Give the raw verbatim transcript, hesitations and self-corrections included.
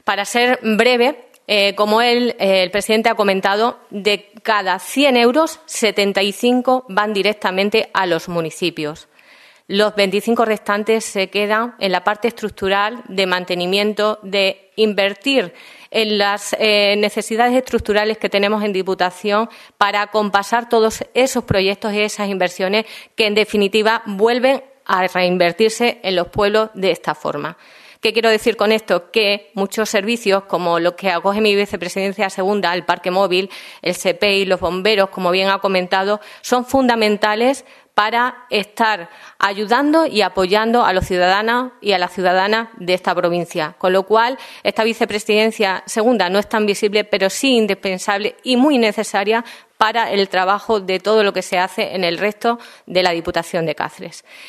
Para ser breve, eh, como él, eh, el presidente ha comentado, de cada cien euros, setenta y cinco van directamente a los municipios. Los veinticinco restantes se quedan en la parte estructural de mantenimiento, de invertir en las eh, necesidades estructurales que tenemos en Diputación para compasar todos esos proyectos y esas inversiones que, en definitiva, vuelven a reinvertirse en los pueblos de esta forma. ¿Qué quiero decir con esto? Que muchos servicios, como los que acoge mi vicepresidencia segunda, el parque móvil, el S E P I, los bomberos, como bien ha comentado, son fundamentales para estar ayudando y apoyando a los ciudadanos y a las ciudadanas de esta provincia. Con lo cual, esta vicepresidencia segunda no es tan visible, pero sí indispensable y muy necesaria para el trabajo de todo lo que se hace en el resto de la Diputación de Cáceres.